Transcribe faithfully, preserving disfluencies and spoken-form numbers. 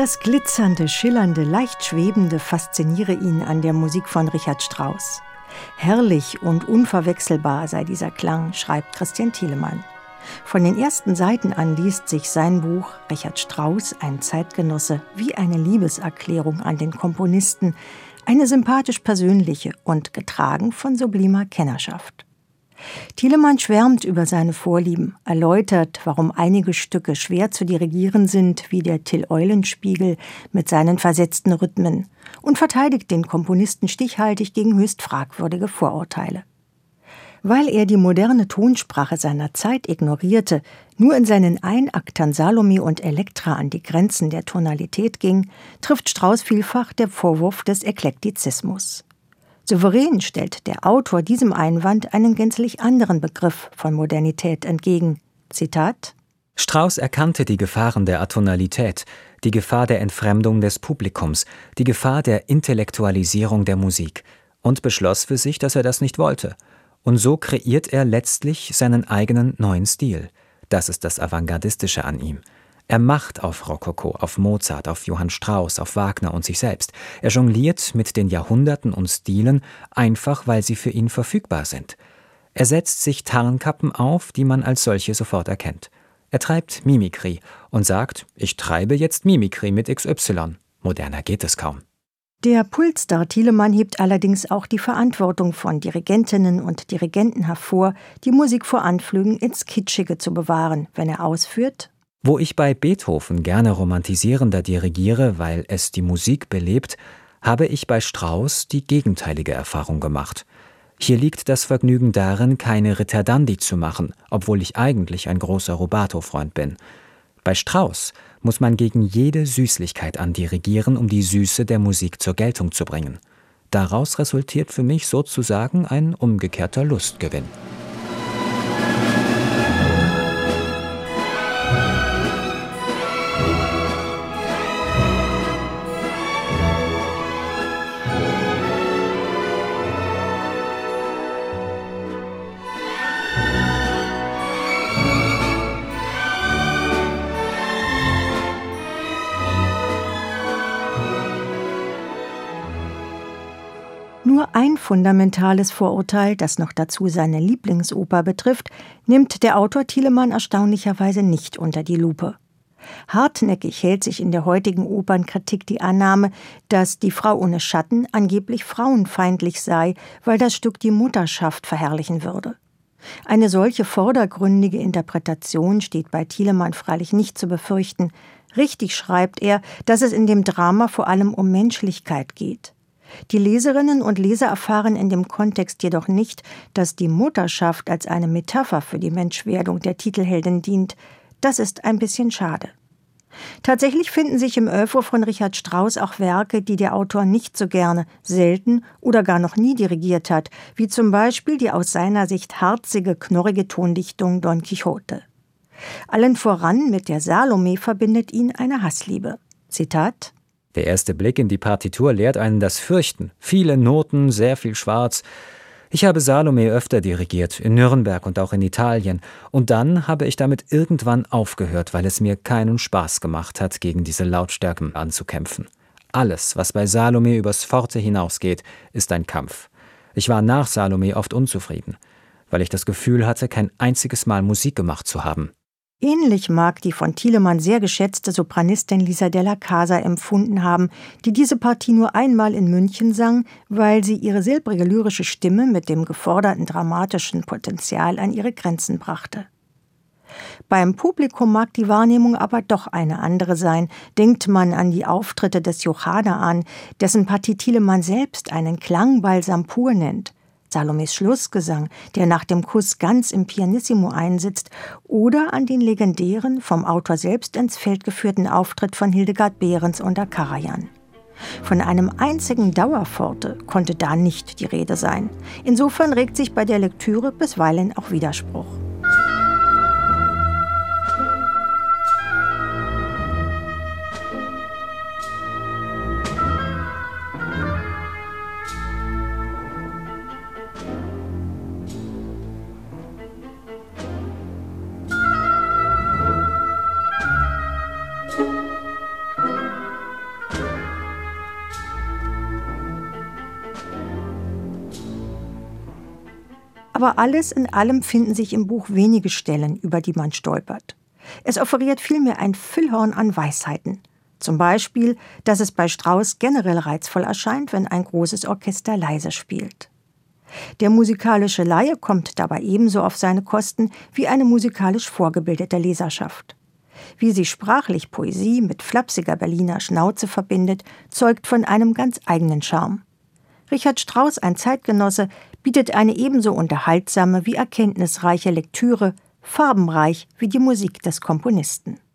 Das glitzernde, schillernde, leicht schwebende fasziniere ihn an der Musik von Richard Strauss. Herrlich und unverwechselbar sei dieser Klang, schreibt Christian Thielemann. Von den ersten Seiten an liest sich sein Buch Richard Strauss, ein Zeitgenosse, wie eine Liebeserklärung an den Komponisten, eine sympathisch persönliche und getragen von sublimer Kennerschaft. Thielemann schwärmt über seine Vorlieben, erläutert, warum einige Stücke schwer zu dirigieren sind, wie der Till-Eulenspiegel mit seinen versetzten Rhythmen, und verteidigt den Komponisten stichhaltig gegen höchst fragwürdige Vorurteile. Weil er die moderne Tonsprache seiner Zeit ignorierte, nur in seinen Einaktern Salome und Elektra an die Grenzen der Tonalität ging, trifft Strauss vielfach der Vorwurf des Eklektizismus. Souverän stellt der Autor diesem Einwand einen gänzlich anderen Begriff von Modernität entgegen. Zitat: Strauss erkannte die Gefahren der Atonalität, die Gefahr der Entfremdung des Publikums, die Gefahr der Intellektualisierung der Musik und beschloss für sich, dass er das nicht wollte. Und so kreiert er letztlich seinen eigenen neuen Stil. Das ist das Avantgardistische an ihm. Er macht auf Rokoko, auf Mozart, auf Johann Strauss, auf Wagner und sich selbst. Er jongliert mit den Jahrhunderten und Stilen, einfach weil sie für ihn verfügbar sind. Er setzt sich Tarnkappen auf, die man als solche sofort erkennt. Er treibt Mimikry und sagt, ich treibe jetzt Mimikry mit X Y. Moderner geht es kaum. Der Pultstar Thielemann hebt allerdings auch die Verantwortung von Dirigentinnen und Dirigenten hervor, die Musik vor Anflügen ins Kitschige zu bewahren, wenn er ausführt: Wo ich bei Beethoven gerne romantisierender dirigiere, weil es die Musik belebt, habe ich bei Strauss die gegenteilige Erfahrung gemacht. Hier liegt das Vergnügen darin, keine Ritardandi zu machen, obwohl ich eigentlich ein großer Rubato-Freund bin. Bei Strauss muss man gegen jede Süßlichkeit andirigieren, um die Süße der Musik zur Geltung zu bringen. Daraus resultiert für mich sozusagen ein umgekehrter Lustgewinn. Nur ein fundamentales Vorurteil, das noch dazu seine Lieblingsoper betrifft, nimmt der Autor Thielemann erstaunlicherweise nicht unter die Lupe. Hartnäckig hält sich in der heutigen Opernkritik die Annahme, dass Die Frau ohne Schatten angeblich frauenfeindlich sei, weil das Stück die Mutterschaft verherrlichen würde. Eine solche vordergründige Interpretation steht bei Thielemann freilich nicht zu befürchten. Richtig schreibt er, dass es in dem Drama vor allem um Menschlichkeit geht. Die Leserinnen und Leser erfahren in dem Kontext jedoch nicht, dass die Mutterschaft als eine Metapher für die Menschwerdung der Titelheldin dient. Das ist ein bisschen schade. Tatsächlich finden sich im Oeuvre von Richard Strauss auch Werke, die der Autor nicht so gerne, selten oder gar noch nie dirigiert hat, wie zum Beispiel die aus seiner Sicht harzige, knorrige Tondichtung Don Quixote. Allen voran mit der Salome verbindet ihn eine Hassliebe. Zitat: Der erste Blick in die Partitur lehrt einen das Fürchten. Viele Noten, sehr viel Schwarz. Ich habe Salome öfter dirigiert, in Nürnberg und auch in Italien. Und dann habe ich damit irgendwann aufgehört, weil es mir keinen Spaß gemacht hat, gegen diese Lautstärken anzukämpfen. Alles, was bei Salome übers Forte hinausgeht, ist ein Kampf. Ich war nach Salome oft unzufrieden, weil ich das Gefühl hatte, kein einziges Mal Musik gemacht zu haben. Ähnlich mag die von Thielemann sehr geschätzte Sopranistin Lisa della Casa empfunden haben, die diese Partie nur einmal in München sang, weil sie ihre silbrige lyrische Stimme mit dem geforderten dramatischen Potenzial an ihre Grenzen brachte. Beim Publikum mag die Wahrnehmung aber doch eine andere sein. Denkt man an die Auftritte des Johanna an, dessen Partie Thielemann selbst einen Klangbalsam pur nennt. Salomes Schlussgesang, der nach dem Kuss ganz im Pianissimo einsetzt, oder an den legendären, vom Autor selbst ins Feld geführten Auftritt von Hildegard Behrens unter Karajan. Von einem einzigen Dauerforte konnte da nicht die Rede sein. Insofern regt sich bei der Lektüre bisweilen auch Widerspruch. Aber alles in allem finden sich im Buch wenige Stellen, über die man stolpert. Es offeriert vielmehr ein Füllhorn an Weisheiten. Zum Beispiel, dass es bei Strauss generell reizvoll erscheint, wenn ein großes Orchester leise spielt. Der musikalische Laie kommt dabei ebenso auf seine Kosten wie eine musikalisch vorgebildete Leserschaft. Wie sie sprachlich Poesie mit flapsiger Berliner Schnauze verbindet, zeugt von einem ganz eigenen Charme. Richard Strauss, ein Zeitgenosse, bietet eine ebenso unterhaltsame wie erkenntnisreiche Lektüre, farbenreich wie die Musik des Komponisten.